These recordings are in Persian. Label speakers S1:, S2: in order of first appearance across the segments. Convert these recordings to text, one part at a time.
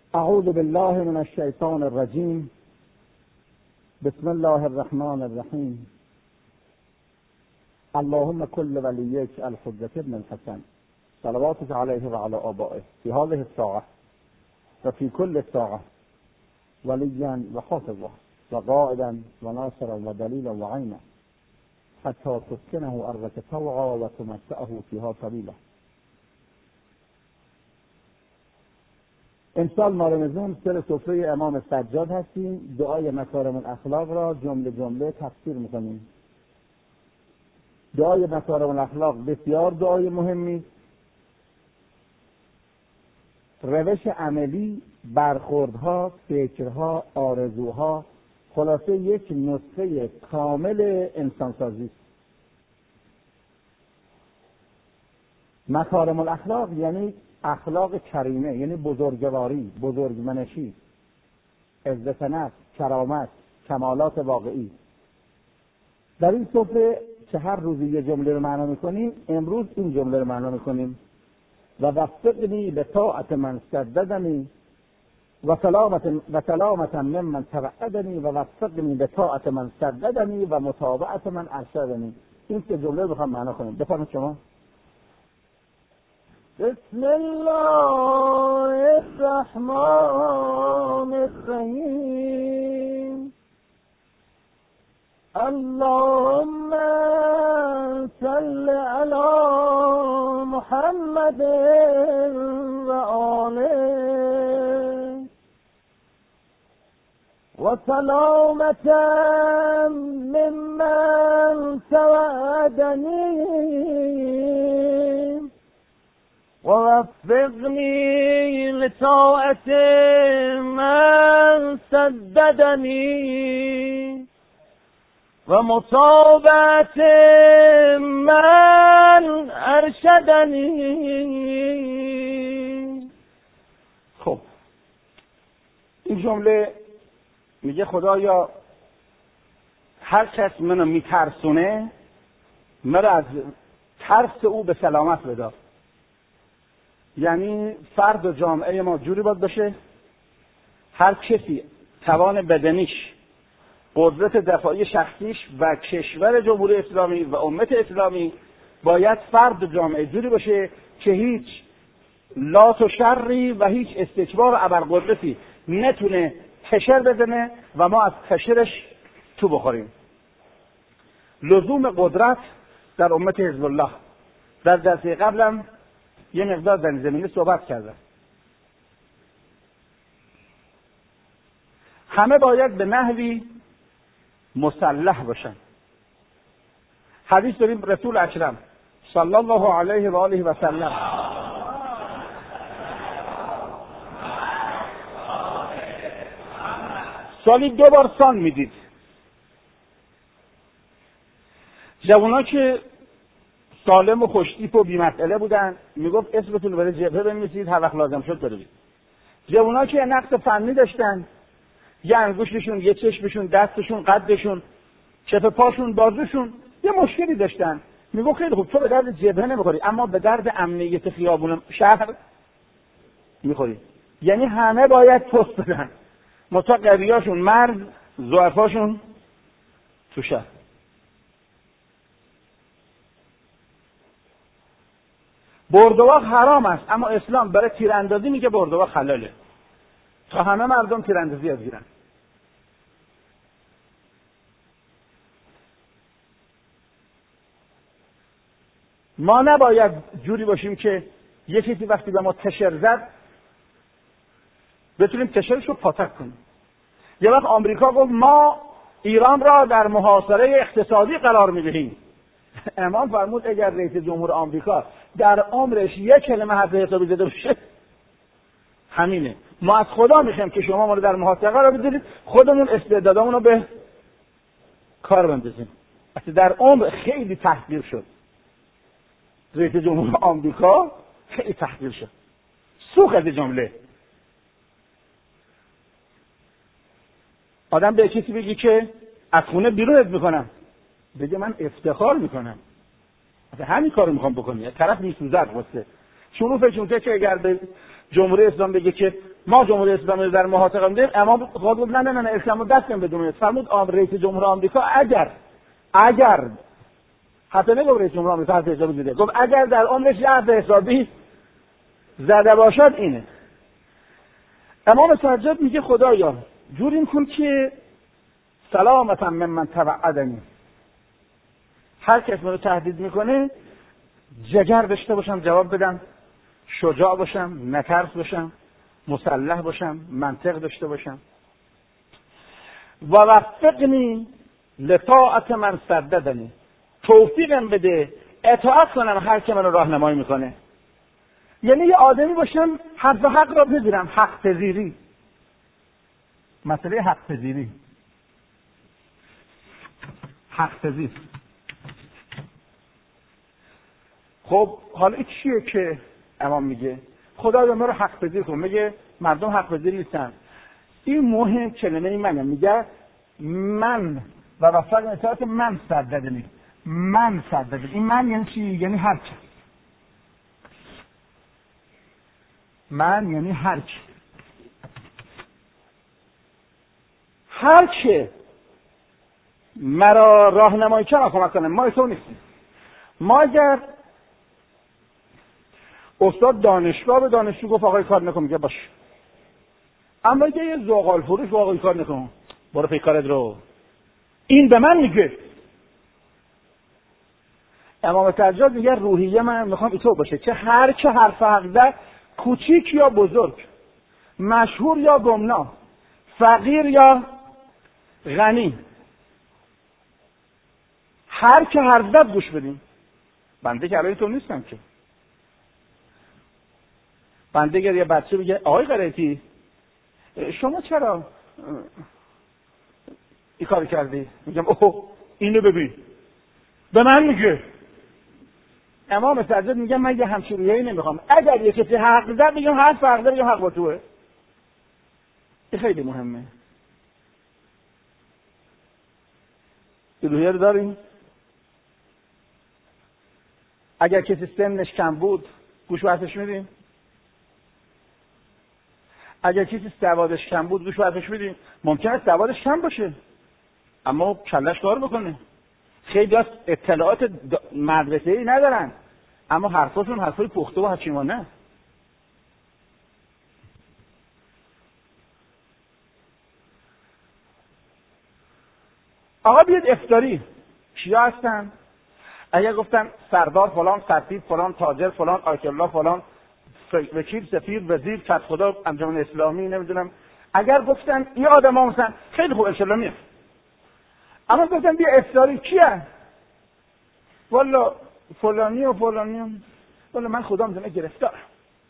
S1: اعوذ بالله من الشیطان الرجیم. بسم الله الرحمن الرحیم. اللهم كل وليك الحجة ابن الحسن صلواتك عليه وعلى آبائه في هذه الساعة وفي كل ساعة وليا وحافظا وقائدا وناصرا ودليلا وعينا حتى تسكنه أرضك طوعا وتمتعه فيها طويلا. امسال ما رمضان سر سفره امام سجاد هستیم. دعای مکارم الاخلاق را جمله جمله تفسیر میکنیم. دعای مکارم الاخلاق بسیار دعای مهمی، روش عملی، برخوردها، فکرها، آرزوها، خلاصه یک نسخه کامل انسانسازی است. مکارم الاخلاق یعنی اخلاق کریمه، یعنی بزرگواری، بزرگمنشی، عزت نفس، کرامت، کمالات واقعی. در این سفره که هر روزی یه جمله رو معنا میکنیم، امروز این جمله رو معنا میکنیم: و وفقنی به طاعت من سددنی و سلامت ممن توعدنی و وفقنی به طاعت من سددنی و متابعت من ارشدنی. این سه جمله رو بخوام معنا کنیم. بفرمایید شما.
S2: بسم الله الرحمن الرحیم. اللهم صل علی محمد و آله و سلامت ممن توعدنی ووفقني لطاعة من سددني ومتابعة من ارشدني.
S1: خب این جمله میگه خدایا هر کس منو میترسونه مرا از ترس او به سلامت بدار. یعنی فرد و جامعه ما جوری باید بشه هر کسی توان بدنیش، قدرت دفاعی شخصیش و کشور جمهوری اسلامی و امت اسلامی باید فرد و جامعه جوری باشه که هیچ لات و شری و هیچ استکبار و ابرقدرتی نتونه فشار بزنه و ما از فشارش تو بخوریم. لزوم قدرت در امت حزب الله در جلسه قبلم یه مقدار در زمینه صحبت کردم. همه باید به نحوی مسلح باشن. حدیث داریم رسول اکرم صلی الله علیه و آله و سلم سالی 2 بار سان میدید. جوونا که سالم و خوشتیپ و بی‌مسئله بودن میگفت اسمتون رو برای جبهه بنویسید، هر وقت لازم شد برید. جوونا که نقص فنی داشتن، یه انگشتشون، یه چشمشون، دستشون، قدشون، کف پاشون، بازوشون یه مشکلی داشتن، میگفت خیلی خوب تو به درد جبهه نمیخوری اما به درد امنیت خیابون شهر میخوری. یعنی همه باید پست بدن، متا قویاشون مرز، ضعفاشون تو شهر. برده‌واق حرام است اما اسلام برای تیراندازی میگه برده‌واق حلاله تا همه مردم تیراندازی یاد بگیرن. ما نباید جوری باشیم که یه کسی وقتی به ما تشر زد بتونیم تشرش رو پاتک کنیم. یه وقت آمریکا گفت ما ایران را در محاصره اقتصادی قرار میدهیم. امام فرمود اگر رئیس جمهور آمریکا در عمرش یک کلمه حرف حسابی زده باشه همینه. ما از خدا میخوایم که شما ما رو در محاصره قرار بدید، خودمون استعدادامون رو به کار بندازیم. اصلا در عمر خیلی تحقیر شد رئیس جمهور آمریکا، خیلی تحقیر شد. سوخت از جمله آدم به کسی بگی که از خونه بیرونت میکنم، بگه من افتخار میکنم همین کارو میخوام بکنی. طرف میسوزد واسه شما فکر که اگر به جمهوری اسلامی بگه که ما جمهوری اسلامی رو در محاصره می‌دیم. امام خود نه نه نه اسلامو دست بدونید. فرمود رئیس جمهور آمریکا اگر حتی نگفت رئیس جمهور آمریکا حرف حسابی دیده، گفت اگر در عمرش یه حرف حسابی زده باشد اینه. امام سجاد میگه خدایا جوری کن که سلامتا من توعدنی، هر کس منو تهدید میکنه جگر داشته باشم جواب بدم، شجاع باشم، نترس باشم، مسلح باشم، منطق داشته باشم. و وفقنی لطاعت من سددنی، توفیقم بده اطاعت کنم هر که منو راهنمایی میکنه. یعنی یه آدمی باشم حرف حق را بگیرم، حق پذیری. مسئله حق پذیری، حق پذیر. خب حالا این چیه که امام میگه خدا ما رو حق پذیر کن؟ میگه مردم حق پذیر نیستن. این مهم کلمه منه، میگه من و وفق اطاعت من سددنی، من سددنی. این من یعنی چی؟ یعنی هر چی. من یعنی هر چی، هر چی مرا راهنمایی کنه کمک کنه. ما ایسا نیستیم. ما اگر استاد دانشگاه به دانشجو گفت آقای کار نکن، میگه باش. اما اگه یه زغال فروش آقای کار نکن، برو پی کارت رو، این به من میگه. امام سجاد میگه روحیه من میخوام اینطور باشه که هر چه حرف حق زد، کوچیک یا بزرگ، مشهور یا گمنام، فقیر یا غنی، هر که حرف زد گوش بدیم. بنده که تو نیستم که. بنده گر یه بچه بگه آقای قرائتی شما چرا این کار کردی؟ میگم اوه اینو ببین، به من میگه. امام سجاد میگه من یه همچین رویایی نمیخوام. اگر یه کسی حق زد میگم حق فرق داره، میگم حق با توه. این خیلی مهمه. این رویه رو داریم. اگر کسی سنش کم بود گوش و حرفش میدیم. اگر کسی سوادش کم بود گوش و حرفش میدیم. ممکنه سوادش کم باشه اما کلش کار بکنه. خیلی از اطلاعات مدرسه‌ای ندارن اما حرفاشون حرفای پخته و حکیمانه. آقا بیاد افطاری، کیا هستن؟ اگر گفتن سردار فلان، سفیر فلان، تاجر فلان، آیت الله فلان، وکیل، سفیر، وزیر، کت خدا، انجمن اسلامی، نمیدونم، اگر گفتن این آدما هستن خیلی خوب ان شاء الله میاد. اما گفتن بیا افطاری، کیه؟ والا فلانی و فلانی. والا من خدا میدونه گرفتارم،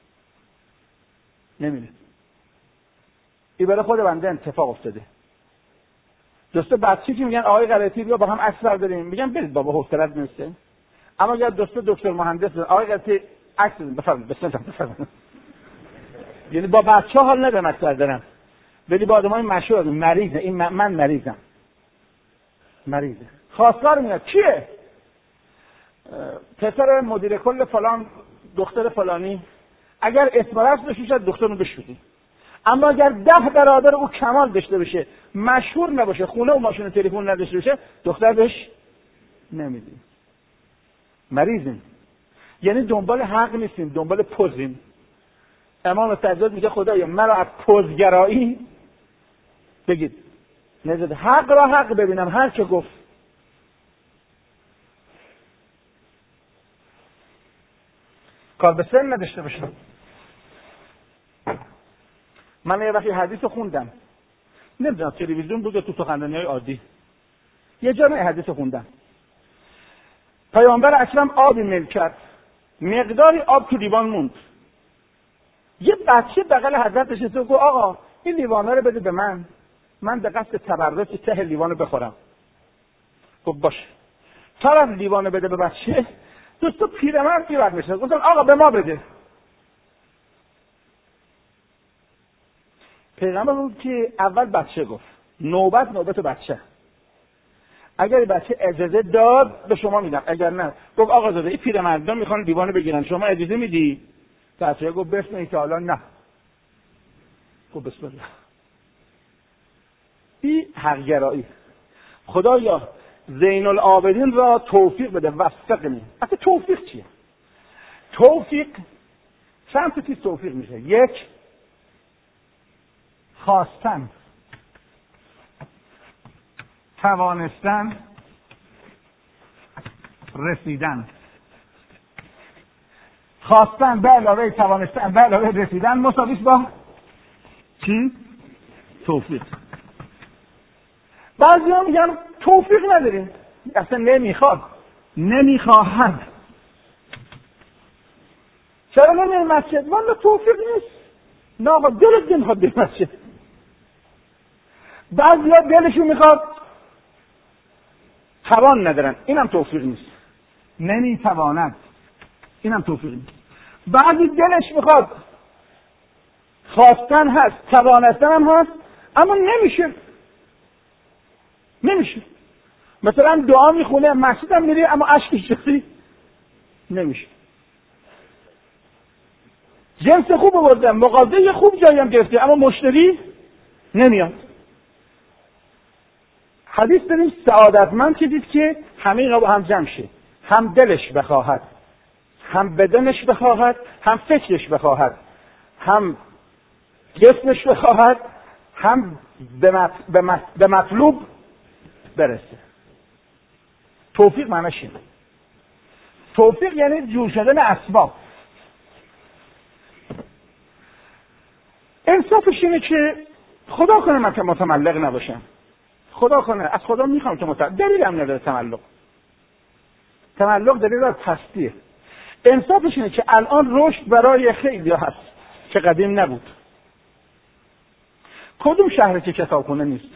S1: نمیره. این برای خود بنده اتفاق افتاده. دوستا بچه‌ای که میگن آقای قرائتی بیا با هم عکس برداریم، میگم برید بابا حوصله‌ات نیست. اما اگر دوستا دکتر مهندس آقای قرائتی عکس بفرمایید بفرمایید، یعنی با بچه‌ها حال ندارم عکس بردارم، ولی با آدمای مشهور مریضه. این من مریضم، مریضه. خواستگار میاد کیه؟ پسر مدیر کل فلان، دختر فلانی. اگر اسم رسم داشته باشه دخترمو بشودی. اما اگر 10 برادر او کمال داشته باشه، مشهور نباشه، خونه و ماشین و تلفن نداشته باشه، دختر بهش نمیدیم. مریضیم. یعنی دنبال حق نیستیم، دنبال پوزیم. امام سجاد میگه خدایا مرا از پوزگرایی بگید نزد، حق را حق ببینم، هر چه گفت. کار به سن نداشته باشم. من یه وقتی حدیث خوندم، نمیدونم تلویزیون بود تو سخنرانی‌های عادی، یه جا حدیث خوندم. پیامبر اکرم آبی میل کرد، مقداری آب تو لیوان موند. یه بچه بغل حضرت نشسته و گفت آقا این لیوانه رو بده به من به قصد تبرک ته لیوانو بخورم. گفت باشه. طرف لیوانو بده به بچه، دوستو پیرمرد بیرد میشه. گفتن آقا به ما بده. پیغمبر بود که اول بچه گفت، نوبت بچه. اگر بچه اجازه داد به شما میدم، اگر نه گفت آقا زاده این پیرمردان میخوان لیوانو بگیرن، شما اجازه میدی؟ بچه گفت بسم الله تعالی نه. خب بسم الله. این حق‌گرایی. خدایا زین العابدین را توفیق بده. وفقنی. اصلا توفیق چیه؟ توفیق چند تا چیز توفیق میشه. یک، خواستن، توانستن، رسیدن. خواستن به علاوه توانستن به علاوه رسیدن مساوی با چی؟ توفیق. بعضیا میگن توفیق نداریم، اصلا نمیخواد، نمیخواهد. چرا نمیره مسجد؟ والا توفیق نیست. نه آقا دلت نمیخواد به مسجد. بعضیا دلشون میخواد، توان ندارن، اینم توفیق نیست. نمیتواند، اینم توفیق نیست. بعضی دلش میخواد، خواستن هست، توانستن هم هست، اما نمیشه. مثلا دعا میخونه، مسجد هم میری، اما اشکش ریختی، نمیشه. جنس خوب آوردن، مغازه خوب جایی هم گرفتی، اما مشتری نمیاد. حدیث داریم سعادتمند چیزیست که همه اینا با هم جمع شه. هم دلش بخواهد، هم بدنش بخواهد، هم فکرش بخواهد، هم جسمش بخواهد، هم به مطلوب برسه. توفیق معنیش اینه. توفیق یعنی جور شدن اسباب. انصافش اینه که خدا کنه من که متملق نباشم. خدا کنه، از خدا میخوام که دلیل هم نداره تملق دلیل از پستیه. انصافش اینه که الان رشد برای خیلی هست که قدیم نبود. کدوم شهری که کتابخونه نیست؟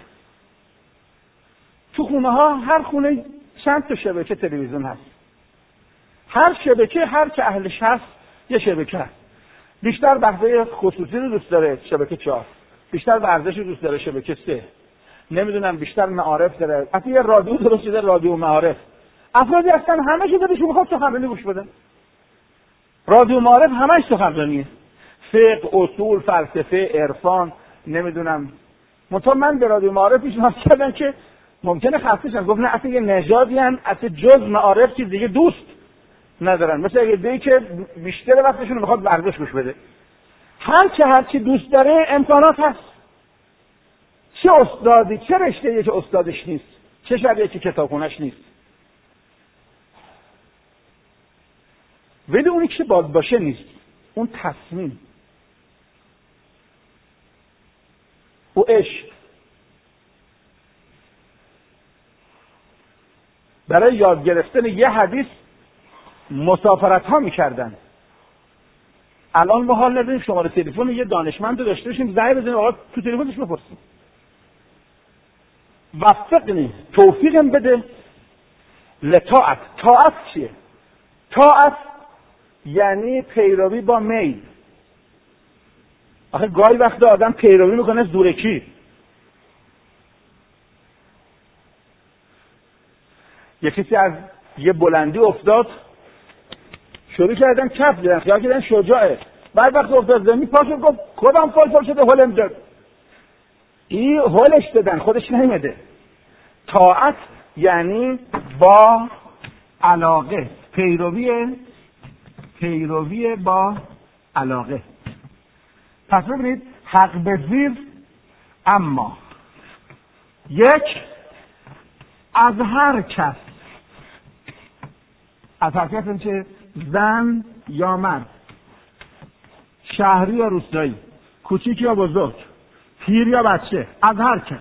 S1: تو خونه ها هر خونه چند تا شبکه تلویزیون هست. هر شبکه هر که اهلش هست یه شبکه هست. بیشتر بحثای خصوصی رو دوست داره شبکه 4، بیشتر ورزش رو دوست داره شبکه 3، نمیدونم بیشتر معارف داره. حتی یه رادیو درست شده، رادیو معارف. افرادی هستن همه چیز دلشون میخواد سخنرانی گوش بدن. رادیو معارف همش سخنرانیه، فقه، اصول، فلسفه، عرفان، نمیدونم. من به رادیو معارف پیشنهاد کردم که ممکنه خسته شن. گفت نه، اصلا یه نژادی ان، اصلا جز معارف چیز دیگه دوست ندارن. مثلا یه دیگه که بیشتر وقتشون میخواد ورزش گوش بده. هر چی دوست داره امکانات هست. چه استادی، چه رشته‌ای که استادش نیست، چه شبیه که کتابخونه‌اش نیست. ولی اونی که باید باشه نیست. اون تصمیم، او عشق. برای یاد گرفتن یه حدیث مسافرت ها میکردن. الان ما حال نداریم شماره تلفن یه دانشمند رو داشته باشیم، زنگ بزنیم آقا تو تلفنش بپرسیم. وفقنی، توفیقم بده لطاعت. طاعت چیه؟ طاعت یعنی پیروی با میل. آخه گاهی وقتا آدم پیروی میکنه زورکی. یکی از یه بلندی افتاد، شروع کردن کف زدن، خیال کردن شجاعه. بعد وقت افتاد زمین پاشو گفت کدام فال شده هلم داد. این هلش دادن، خودش نمیده. طاعت یعنی با علاقه، پیروی با علاقه. پس ببینید حق بزیر، اما یک، از هر کس، از هر کس چه زن یا مرد، شهری یا روستایی، کوچیک یا بزرگ، پیر یا بچه، از هر کس.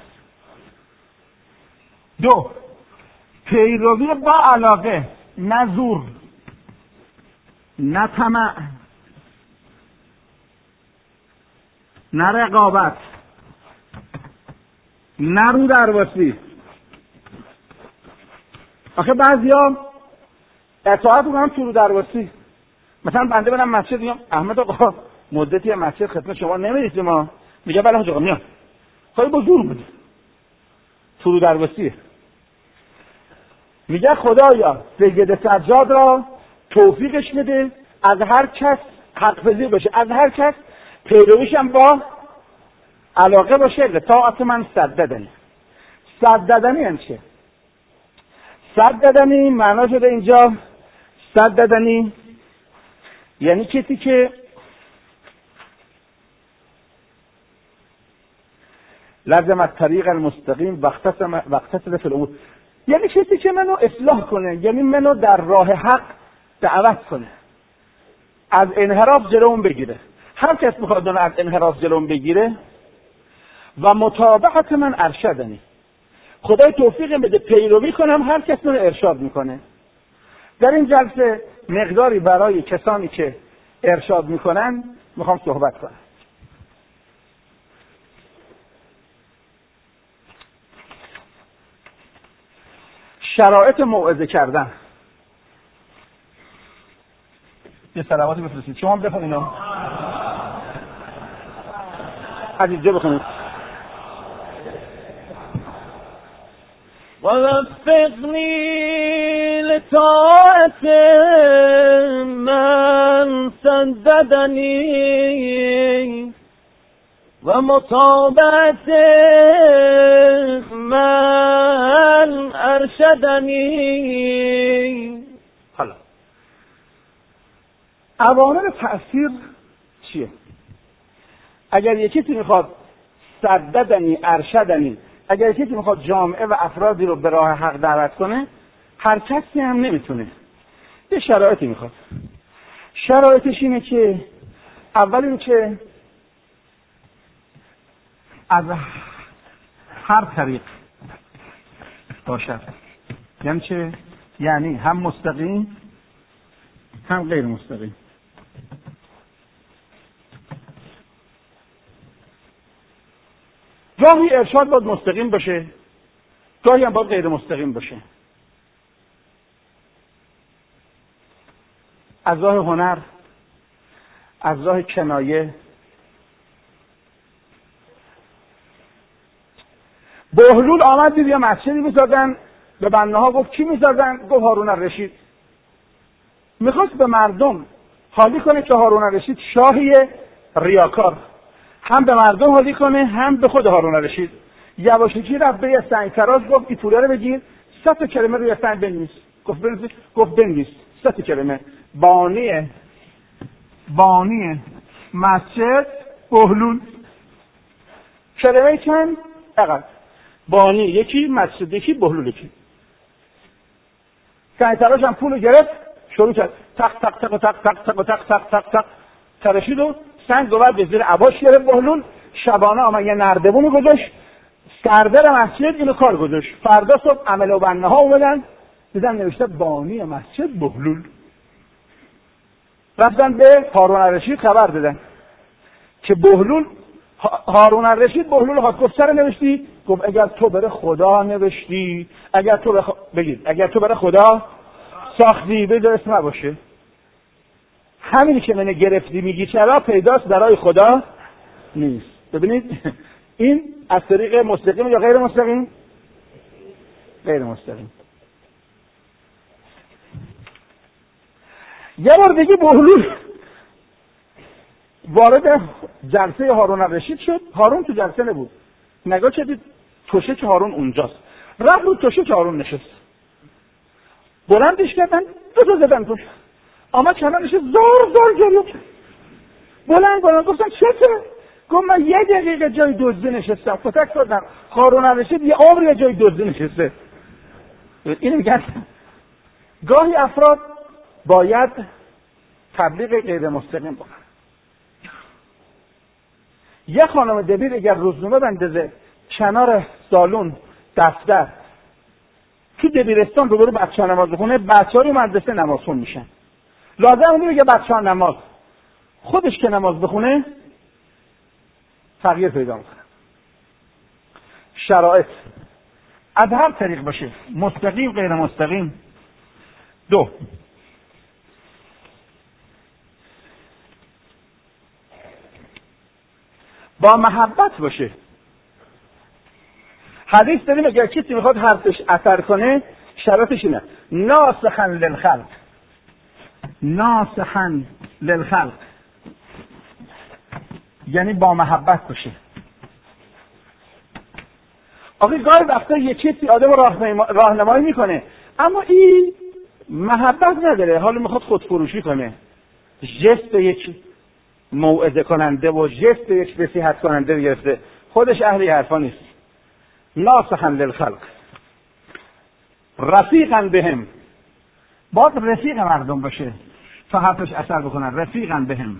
S1: دو، پیروی با علاقه، نه زور، نه طمع، نه رقابت، نه رو درواسی. آخه بعضیا اطاعت رو هم تو رو درواسی. مثلا بنده برم مسجد میگم احمد آقا مدتی مسجد خدمت شما نمیرسیم ما. میگه بله حاج آقا میام. خیلی با زور بود. تو رو درواسی. میگه خدایا سید سجاد را توفیقش بده، از هر کس حق پذیر باشه، از هر کس پیرویش هم با علاقه باشه لطاعت من سددنی. سددنی یعنی چه؟ سددنی معنا شده اینجا سددنی یعنی کسی که لازم از طریق المستقیم وقتصد فی الامور، یعنی کسی که منو اصلاح کنه، یعنی منو در راه حق دعوت کنه، از انحراف جلوم بگیره. هر کس میخواد منو از انحراف جلوم بگیره و متابعت من ارشدنی، خدای توفیق بده پیروی کنم هر کس منو ارشاد میکنه. در این جلسه مقداری برای کسانی که ارشاد میکنن میخوام صحبت کنم. شرایط موعظه کردن. یه صلواتی بفرستید. شما هم بخونید اینو. از اینجا بخونید.
S2: ووفقني لطاعة من سددني ومتابعة من ارشدني.
S1: حالا عوامل تأثیر چیه؟ اگر یکی میخواد سددنی ارشدنی، اگر کسی میخواد جامعه و افرادی رو به راه حق دعوت کنه، هر کسی هم نمیتونه. یه شرایطی میخواد. شرایطش اینه که اول این که از هر طریق باشد. یعنی چه؟ یعنی هم مستقیم هم غیر مستقیم. گاهی ارشاد باید مستقیم باشه، گاهی هم باید غیر مستقیم باشه. از راه هنر، از راه کنایه. بهلول آمد دید یه مسجدی می‌سازن، به بنده ها گفت کی می‌سازن؟ گفت هارون الرشید. میخواست به مردم حالی کنه که هارون الرشید شاهی ریاکار، هم به مردم حالی کنه هم به خود هارون الرشید. یواشکی رفت به یه سنگ تراز گفت این پوله رو بگیر 100 تا کلمه روی سنگ بنویس. گفت بنویس 100 تا کلمه. بانی مسجد بهلول. کلمه چند؟ اقل. بانی یکی، مسجد یکی، بهلول یکی. سنگ تراز هم پول گرفت، شروع کرد تق تق تق تق تق تق تق تق تق تق تراشید و سنگ دوباره به زیر عباش گرفت. بهلول شبانه آمد یه نردبونو گذاشت سردر مسجد، اینو کار گذاشت. فردا صبح عمل و بنه ها اومدن دیدن نوشته بانی مسجد بهلول. رفتن به هارون الرشید خبر دادن که بهلول، هارون الرشید بهلول خواست. گفت سر نوشتی؟ گفت اگر تو بره خدا نوشتی، اگر تو بره خدا ساختی بذار اسم نباشه. همینی که منو گرفتی میگی چرا پیداست برای خدا نیست. ببینید این از طریق مستقیم یا غیر مستقیم؟ غیر مستقیم. یه بار دیگه بهلول وارد جلسه هارون الرشید شد. هارون تو جلسه نبود. نگاه کردید توشه که هارون اونجاست. رفت رو توشه که هارون نشست. بلندش کردن دو زدن توش. آمد کنارش زار گریه کرد. بلند گفتن چته؟ گفت من یه دقیقه جای دزدی نشستم. کتک دادم. هارون الرشید یه عمر جای دزدی نشسته. اینو میگن گاهی افراد باید تبلیغ غیر مستقیم بکنن. یه خانم دبیر اگر روزنامه بندازه کنار سالن دفتر تو دبیرستان رو برو بچه‌ها نماز بخونه، بچه‌ها رو مدرسه نماز خون میشن. لازم اونی بگه بچه‌ها نماز، خودش که نماز بخونه تغییر پیدا میکنه. شرایط از هر طریق باشه، مستقیم غیر مستقیم. 2 با محبت باشه. حدیث داریم اگر کسی میخواد حرفش اثر کنه شرطش اینه ناصحا للخلق، یعنی با محبت باشه. آخه گاهی وقتا یه کسی آدم راهنمایی میکنه، اما این محبت نداره، حالا میخواد خودفروشی کنه، ژست یک موعظه کننده و ژست یک نصیحت کننده گرفته، خودش اهل حرفا نیست. ناصحا للخلق رفیقا بهم، باید رفیق مردم باشه تا حرفش اثر بکنن. رفیقا بهم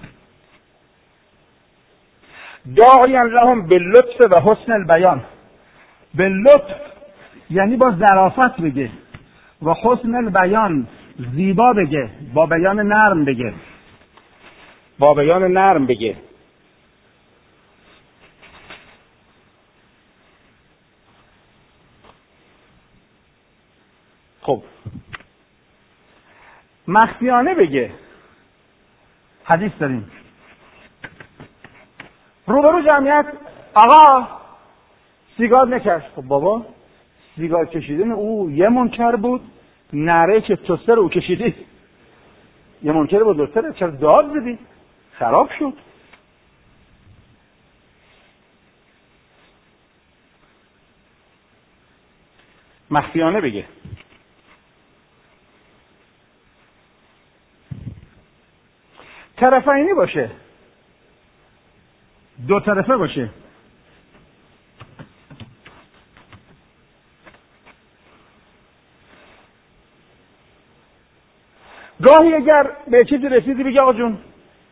S1: داعیا لهم باللطف و حسن البیان. باللطف یعنی با ظرافت بگه، و حسن البیان زیبا بگه، با بیان نرم بگه، با بیان نرم بگه. خب مخفیانه بگه. حدیث داریم روبرو جمعیت آقا سیگار نکش. خب بابا سیگار کشیدن او یه منکر بود، نره که توستر او کشیدی یه منکر بود، دوستره چرا داد بدی؟ خراب شد. مخفیانه بگه. طرفینی باشه، دو طرفه باشه. گاهی اگر به چیزی رسیدی بگی آقا جون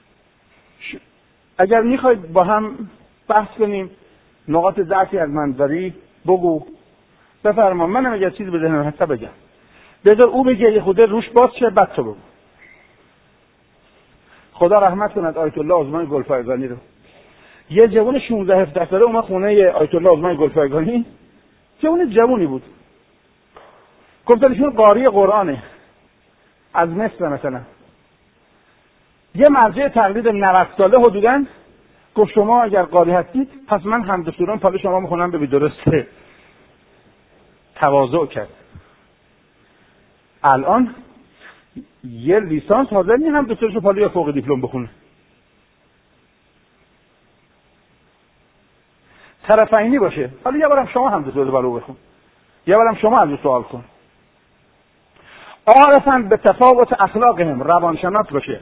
S1: اگر میخواید با هم بحث کنیم، نقاط ضعفی از من داری بگو، بفرما، منم اگر چیزی به ذهنم هست بگم، بذار او بگه یه خود روش باز شه بعد تو بگو. خدا رحمت کند آیت الله عثمان گلپایگانی رو. یه جوان 16-17 ساله اومد خونه آیت الله عثمان گلپایگانی، جوانی بود، گفتن ایشون قاری قرآنه از مصر مثلا، یه مرجع تقلید 90 ساله حدوداً گفت شما اگر قاری هستید پس من حمد و سوران پاله شما میخونم ببین درسته. تواضع کرد. الان یه لیسانس حاضر نی هم دکترشو پاله یا فوق دیپلم بخونه. طرفینی باشه. حالا یه بارم شما هم دکتر برو بخون، یه بارم شما از سوال کن. عارفاً به تفاوت اخلاقهم، روانشناس باشه.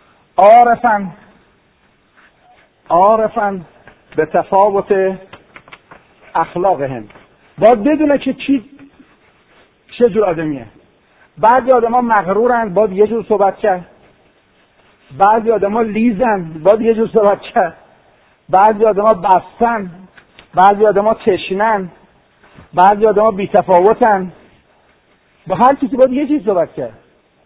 S1: عارفاً به تفاوت اخلاقهم، باید بدونه که چه جور آدمیه. بعضی آدم ها مغرورن باید یه جور صحبت کرد، بعضی آدم ها لیزن باید یه جور صحبت کرد، بعضی آدم ها بستن، بعضی آدم ها تشنن، بعضی آدم ها بی‌تفاوتن. با هر کسی باید یه چیز صحبت کرد.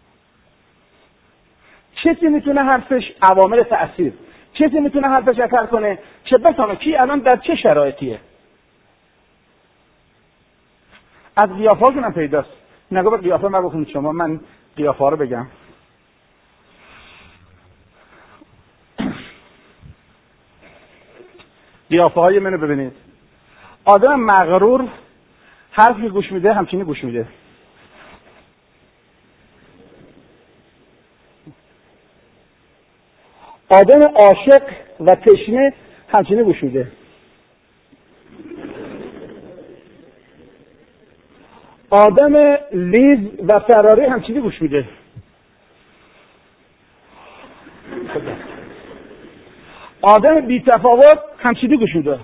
S1: کسی میتونه حرفش عوامل تأثیر، کسی میتونه حرفش اثر کنه که بفهمه کی الان در چه شرایطیه. از قیافه‌هاشون هم پیداست. نگاه به قیافه من بخونید شما، من قیافه ها رو بگم. قیافه های منو ببینید. آدم مغرور حرفی گوش میده همچینی گوش میده. آدم عاشق و تشنه همچینی گوش میده. آدم لیز و فراری همچینی گوش میده. آدم بی‌تفاوت همچینی گوش میده.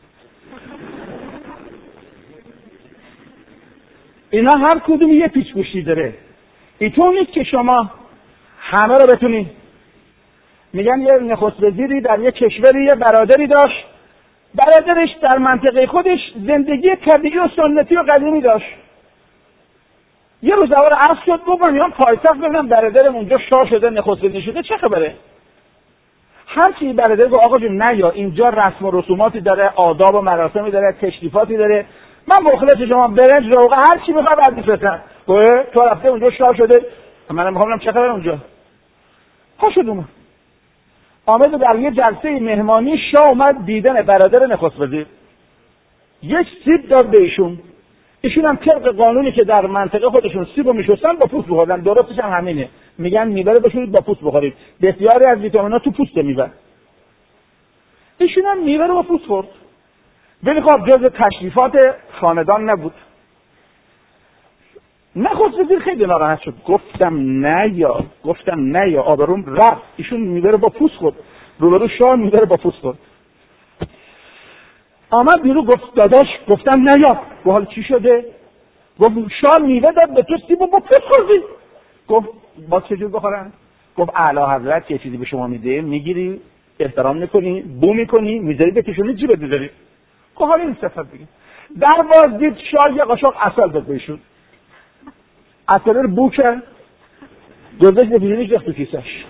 S1: اینا هر کدوم یه پیچ گوشی داره. اینطور نیست که شما همه رو بتونید. میگن یه نخست وزیری در یه کشوری یه برادری داشت، برادرش در منطقه خودش زندگی طبیعی و سنتی و قدیمی داشت. یه روز اول عصر شد گفت من میام پایتخت ببینم برادرم اونجا شاه شده نخست وزیر شده چه خبره. هر کی برادر گفت آقا جون نه یا اینجا رسم و رسوماتی داره، آداب و مراسمی داره، تشریفاتی داره، من مخلص شما برنج روغه هر چی بخواد بعد میفرستم. تو رفته اونجا شاه شده، منم میخوام چه خبره اونجا. پا شد آمد در یه جلسه مهمانی شاه اومد دیدن برادر نخست وزیر، یک سیب داد به ایشون هم طبق قانونی که در منطقه خودشون سیبو میشستن با پوست بخوردن، درستش هم همینه، میگن میوه رو بشورید با پوست بخورید، بسیاری از ویتامین‌ها تو پوست میوه. ایشون هم میوه رو با پوست خورد. ولی خب جز تشریفات خاندان نبود. نخست وزیر خیلی ناراحت شد. گفتم نه یا آبروم رفت. ایشون میبره با پوست خود، روبرو شاه میبره با پوست خود. آمد بیرون گفت داداش، گفتم نه یا. گفت حالا چی شده؟ گفت شاه میوه داد به تو، سیبو با پوست خوردی. گفت با چجور بخورن؟ گفت اعلی حضرت یه چیزی به شما میده، میگیری احترام میکنی، بو میکنی، میذاری بکشونی جیبت میذاری. گفت حالا این صفت دیگه. در باز دید شاه یه قاشق عسل داد بهشون. عسل رو بو کرد، گذاشت بیرونش ریخت تو کیسش.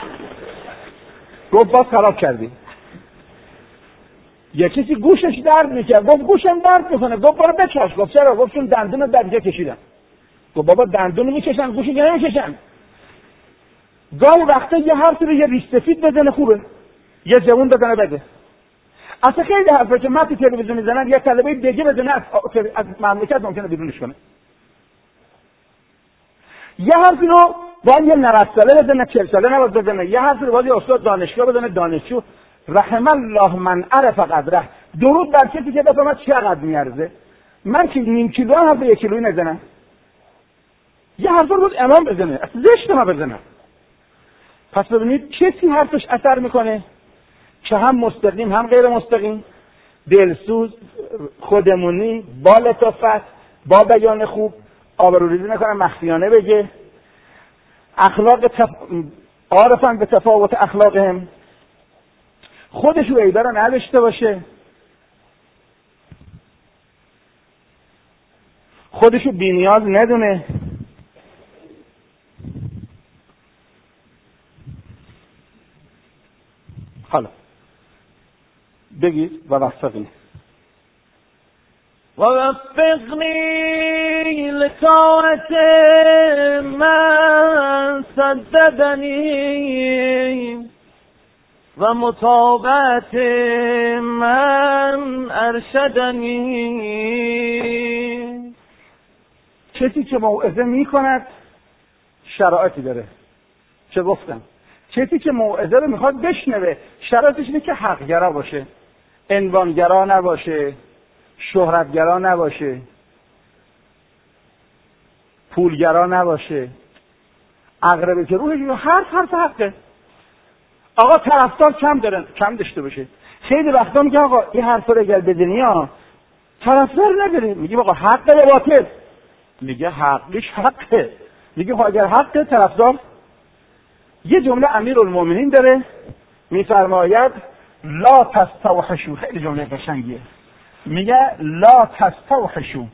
S1: گفت باز خراب کردی. یه کسی گوشش درد میکرد. گفت گوشم درد میکنه. گفت برو بچش. گفت چرا؟ گفت چون دندون درجه کشیدم. گفت بابا دندون میکشن، گوشو نمیکشن. گاهی وقتا یه حرفی رو یه ریش سفید بزنه خوبه، یه جوون بزنه بده. اصلا خیلی حرفه که من تو تلویزیون میزنن یه طلبه دیگه بزنه از مملکت ممکنه بیرونش کنه. یه حرفی رو باید یه 90 ساله بزنه، 40 ساله نباید بزنه. یه حرفی رو باید یه استاد دانشگاه بزنه، دانشجو. رحم الله من عرف قدره. درود بر کسی که بفهمه چقدر میارزه. من که نیم کیلو هم به 1 کیلویی نزنم. یه حرف رو امام بزنه، اصلا زشت ما بزنه. پس ببینید کسی حرفش اثر میکنه که هم مستقیم هم غیر مستقیم، دلسوز، خودمونی، با لطافت، با بیان خوب، آبروریزی نکنه، مخفیانه بگه، اخلاق عارفن به تفاوت اخلاقهم، خودش رو عیبه رو نداشته باشه، خودش رو بی‌نیاز ندونه. حالا بگید و وفقنی
S2: ووفقني لطاعة من سددني ومتابعة من ارشدني.
S1: کسی که موعظه می کند شرایطی داره. چه گفتم؟ کسی که موعظه رو میخواد بشنوه شرایطش اینه که حقگرا باشه، عنوانگرا نباشه، شهرتگرا نباشه، پولگرا نباشه، عقربه که روحش حرف حقه. آقا طرفدار کم داشته باشه. خیلی وقتا میگه آقا این حرفا رو اگر بدونی طرفدار نداره. میگه آقا حق یا باطل؟ میگه حقش حقه. میگه خب اگر حقه طرفدار. یه جمله امیرالمومنین داره میفرماید لا تستوحشوا. خیلی جمله قشنگیه. میگه لا تستوحشوا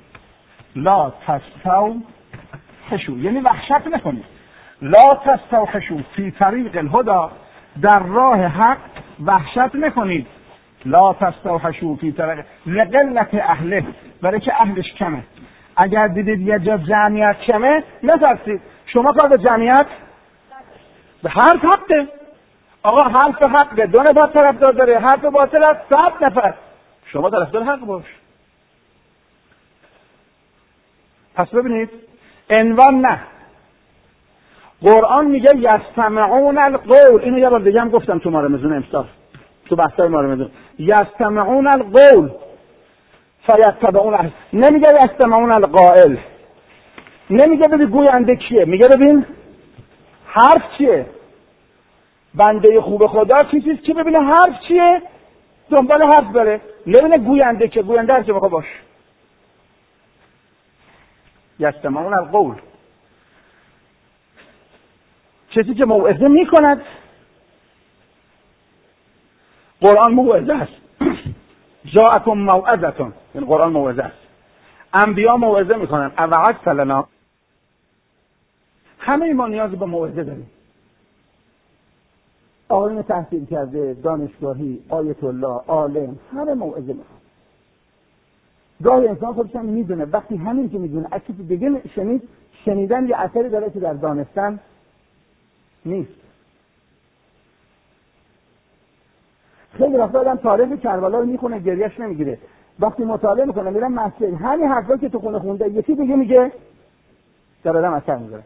S1: یعنی وحشت نکنید. لا تستوحشوا فی طریق الهدى، در راه حق وحشت نکنید. لا تستوحشوا فی طریق لقلت اهله، برای که اهلش کمه. اگر دیدید یه جا جمعیت کمه نترسید. شما کار به جمعیت به حرف حقه. آقا حرف حقه، 2 نفر طرفدار داره، حرف باطل است 100 نفر. شما طرفدار حق باش. پس ببینید عنوان نه. قرآن میگه یستمعون القول. اینو یه بار دیگه هم گفتم تو مارمزون امسال، تو بحثای مارمزون. یستمعون القول فیتبعون احسنه. نمیگه یستمعون القائل، نمیگه ببین گوینده کیه، میگه ببین حرف چیه. بنده خوب خدا چیزیست که ببینه حرف چیه دنبال حرف بره، نبینه گوینده که گوینده هر چه بخواه باش. یستمعون القول، کسی که موعظه میکند. قرآن موعظه است. جاءکم موعظة، این قرآن موعظه است. انبیا موعظه میکنن. اوعظت لنا. همه ما نیاز به موعظه داریم. آقایون تحصیل کرده، دانشگاهی، آیت الله، عالم، همه موعظه میکنن. گاهی انسان خودش هم میدونه، وقتی همین که میدونه از کسی دیگه شنیدن یه اثری داره که در دانستن نیست. خیلی وقتا آدم تاریخ کربلا رو میخونه گریهش نمیگیره. وقتی مطالعه میکنه میرم مسجد، همین حرفا که تو خونه خونده یکی دیگه میگه در آدم اثر میذاره.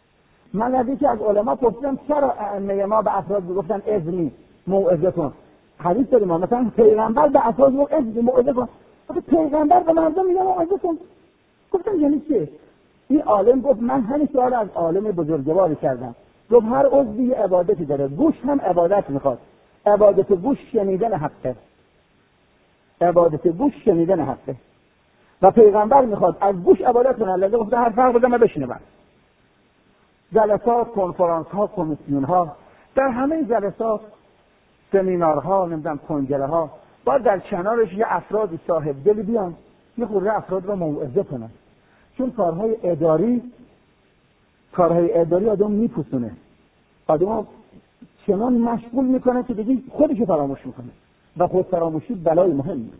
S1: من از یکی از علما پرسیدم چرا ائمه ما به افراد گفتن اذنی موعظه کن.
S3: حدیث داریم مثلا پیغمبر به اساس موعظه کن. پیغمبر به مردم میگه موعظه کن. گفتم یعنی چه؟ این عالم گفت من همین سوال از عالم بزرگواری کردم. گفت هر عضوی عبادتی داره، گوش هم عبادت میخواد. عبادت گوش شنیدن حقه. عبادت گوش شنیدن حقه. و پیغمبر میخواد از گوش عبادت کنه. لذا گفته هر فرق بده من بشنوم. جلسات، کنفرانس ها، کمیسیون ها، در همه جلسات، سمینارها، نمیدونم کنگره ها، باید در کنارش یه افرادی صاحب دلی بیان یه خورده افراد رو موعظه کنن. چون کارهای اداری آدم میپوسونه، آدم چنان مشغول میکنه که دیگه خودش فراموش میکنه و خود فراموشی بلای مهمی.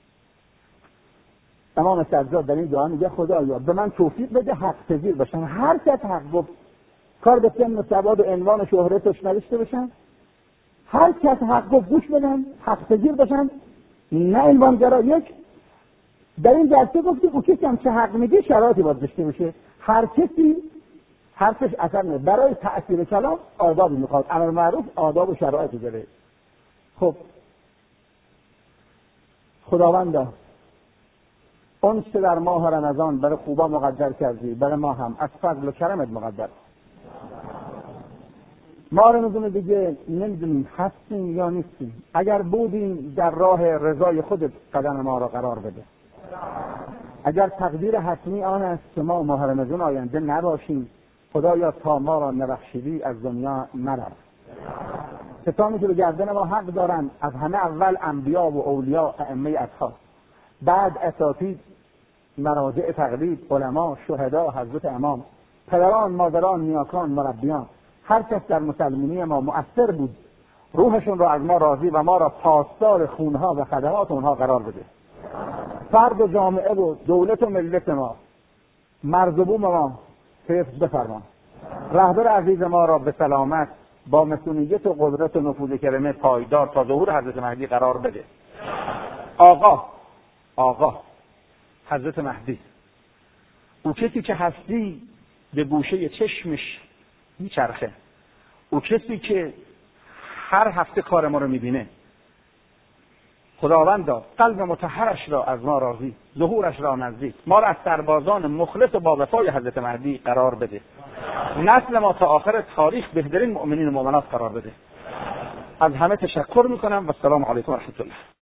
S3: امام سجاد در این دعا میگه خدایا به من توفیق بده حق پذیر باشم. هر کس حق گفت کار به سن و سواد و عنوان و شهرتش نداشته باشن، هر کس حق گفت گوش بدن، حق پذیر باشن، نه عنوانگرا. یک در این جلسه گفتیم او کسی هم چه حق میگه شرایطی باید داشته باشه. هر کسی حرفش اثر نه. برای تأثیر کلام آدابی میخواد. امر معروف آداب و شرایطی داره. خب خداوندا اون چه در ماه رمضان برای خوبا مقدر کردی برای ما هم از فضل و کرمت مقدر. ما رو میدونه دیگه نمیدونیم هستیم یا نیستیم. اگر بودیم در راه رضای خودت قدم ما را قرار بده. اگر تقدیر حتمی آن است که ما ماه رمضان آینده نباشیم، خدایا تا ما را نبخشیدی از دنیا مرر. کسانی که به گردن ما حق دارن از همه اول انبیا و اولیاء ائمه اطهار، بعد اساتید مراجع تقلید، علما، شهدا، حضرت امام، پدران، مادران، نیاکان، مربیان، هر کس در مسلمانی ما مؤثر بود روحشون را از ما راضی و ما را پاسدار خونها و خدمات اونها قرار بده. فرد و جامعه و دولت و ملت ما، مرز و بوم ما حفظ بفرما. رهبر عزیز ما را به سلامت با مسئولیت و قدرت و نفوذ کلمه پایدار تا ظهور حضرت مهدی قرار بده. آقا حضرت مهدی، او کسی که هستی به گوشه چشمش میچرخه، او کسی که هر هفته کار ما رو میبینه. خداوندا قلب مطهرش را از ما راضی، ظهورش را نزدیک، ما را از سربازان مخلص و با وفای حضرت مهدی قرار بده. نسل ما تا آخر تاریخ بهترین مؤمنین و مؤمنات قرار بده. از همه تشکر میکنم و السلام علیکم و رحمت الله.